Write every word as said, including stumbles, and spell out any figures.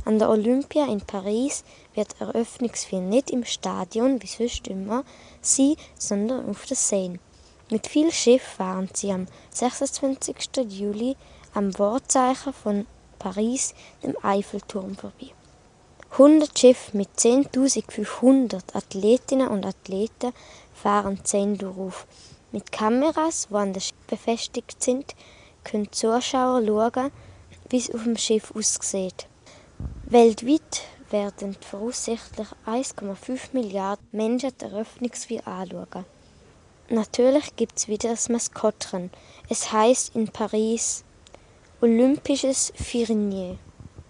An der Olympia in Paris wird Eröffnungsfeier nicht im Stadion wie sonst immer sein, sondern auf der Seine. Mit viel Schiff fahren sie am sechsundzwanzigsten Juli am Wahrzeichen von Paris, dem Eiffelturm, vorbei. hundert Schiffe mit zehntausendfünfhundert Athletinnen und Athleten fahren die Seine durch. Mit Kameras, die an den Schiff befestigt sind, können Zuschauer schauen, wie es auf dem Schiff aussieht. Weltweit werden voraussichtlich eins Komma fünf Milliarden Menschen die Eröffnungsfeier anschauen. Natürlich gibt es wieder das Maskottchen. Es heisst in Paris Olympisches Firnier.